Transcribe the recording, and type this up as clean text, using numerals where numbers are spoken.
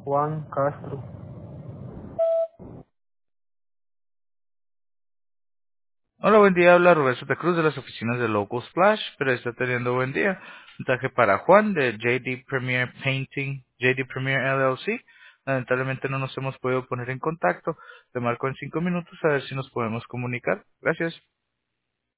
Juan Castro. Hola, buen día. Habla Roberto de Cruz de las oficinas de Local Splash, pero está teniendo buen día. Mensaje para Juan de JD Premier Painting, JD Premier LLC. Lamentablemente no nos hemos podido poner en contacto. Te marco en 5 minutos a ver si nos podemos comunicar. Gracias.